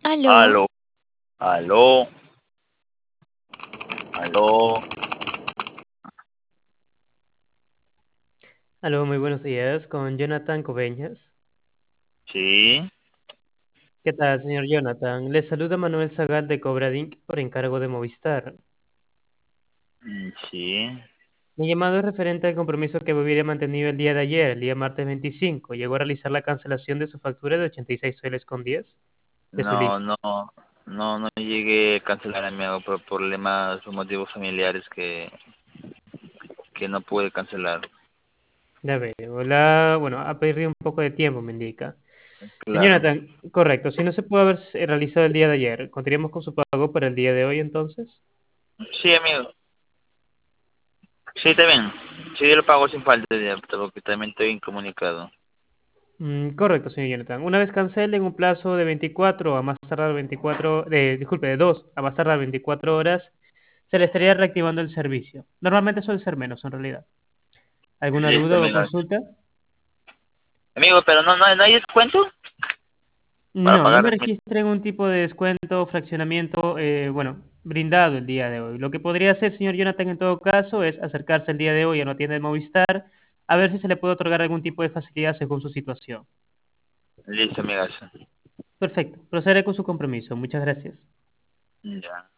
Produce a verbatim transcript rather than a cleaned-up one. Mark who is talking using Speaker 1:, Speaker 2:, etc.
Speaker 1: Aló,
Speaker 2: Aló, aló, aló.
Speaker 3: Aló, muy buenos días, con Jonathan Coveñas.
Speaker 2: Sí,
Speaker 3: ¿Qué tal, señor Jonathan? Le saluda Manuel Zagal de Cobradink por encargo de Movistar.
Speaker 2: mm, sí.
Speaker 3: Mi llamado es referente al compromiso que hubiera mantenido el día de ayer, el día martes veinticinco. Llegó a realizar la cancelación de su factura de ochenta y seis soles con diez de su
Speaker 2: No,
Speaker 3: lista.
Speaker 2: no, no, no llegué a cancelar a mi amigo por problemas o motivos familiares que, que no pude cancelar.
Speaker 3: Ya veo, la, bueno, ha perdido un poco de tiempo, me indica. Señor
Speaker 2: Claro.
Speaker 3: Jonathan, correcto, si no se pudo haber eh, realizado el día de ayer, ¿continuamos con su pago para el día de hoy entonces?
Speaker 2: Sí, amigo. Sí, está bien. Sí, yo lo pago sin falta ya, porque también estoy incomunicado.
Speaker 3: Mm, correcto, señor Jonathan. Una vez cancele en un plazo de veinticuatro a más tardar veinticuatro, de, disculpe, de dos a más tardar veinticuatro horas, se le estaría reactivando el servicio. Normalmente suele ser menos en realidad. ¿Alguna
Speaker 2: Listo,
Speaker 3: duda o
Speaker 2: amigo.
Speaker 3: consulta?
Speaker 2: Amigo, pero no, no, no hay descuento para
Speaker 3: No, no me
Speaker 2: pagar. mi-
Speaker 3: registra un tipo de descuento o fraccionamiento, eh, bueno, brindado el día de hoy. Lo que podría hacer, señor Jonathan, en todo caso, es acercarse el día de hoy a una tienda de Movistar a ver si se le puede otorgar algún tipo de facilidad según su situación.
Speaker 2: Listo, amigas.
Speaker 3: Perfecto, procederé con su compromiso. Muchas gracias.
Speaker 2: Ya.